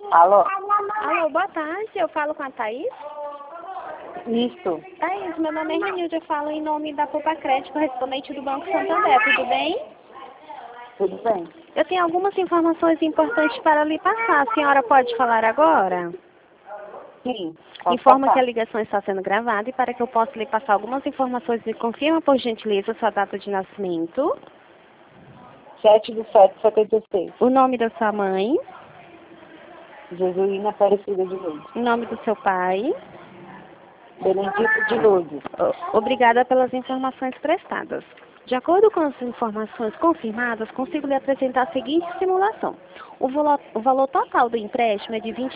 Alô? Alô, boa tarde. Eu falo com a Thaís. Isso. Thaís, meu nome é Renilde. Eu falo em nome da Poupa Crédito, correspondente do Banco Santander. Tudo bem? Tudo bem? Eu tenho algumas informações importantes para lhe passar. A senhora pode falar agora? Sim. Pode Informa passar. que a ligação está sendo gravada e para que eu possa lhe passar algumas informações, me confirma, por gentileza, sua data de nascimento, 7/7/76. o nome da sua mãe, Jesuína Aparecida de Lourdes. o nome do seu pai. Benedito de Lourdes. Obrigada pelas informações prestadas. De acordo com as informações confirmadas, consigo lhe apresentar a seguinte simulação. O valor total do empréstimo é de R$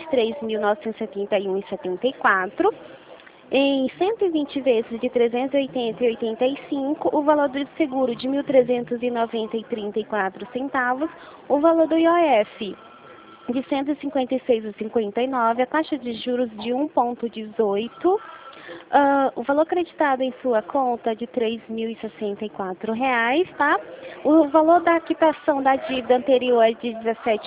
23.971,74. Em 120 vezes de 380,85, o valor do seguro de 1.390,34 centavos, o valor do IOF de 156,59, a taxa de juros de 1,18, o valor creditado em sua conta é de R$ 3.064, tá? O valor da quitação da dívida anterior é de R$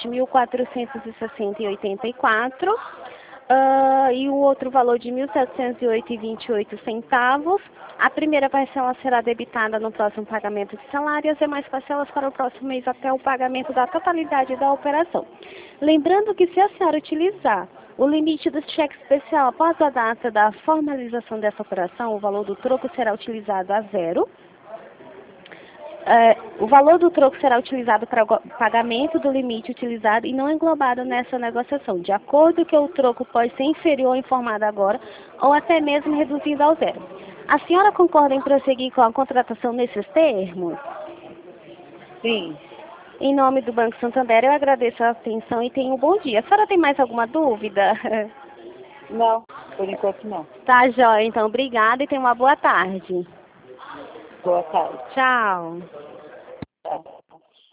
17.460,84. E o outro valor de R$ 1.708,28 centavos. A primeira parcela será debitada no próximo pagamento de salário e as demais parcelas para o próximo mês até o pagamento da totalidade da operação. Lembrando que se a senhora utilizar o limite do cheque especial após a data da formalização dessa operação, o valor do troco será utilizado a zero. O valor do troco será utilizado para o pagamento do limite utilizado e não englobado nessa negociação, de acordo que o troco pode ser inferior ao informado agora ou até mesmo reduzido ao zero. A senhora concorda em prosseguir com a contratação nesses termos? Sim. Em nome do Banco Santander, eu agradeço a atenção e tenha um bom dia. A senhora tem mais alguma dúvida? Não, por enquanto não. Tá, joia. Então, obrigada e tenha uma boa tarde. Boa tarde. Tchau.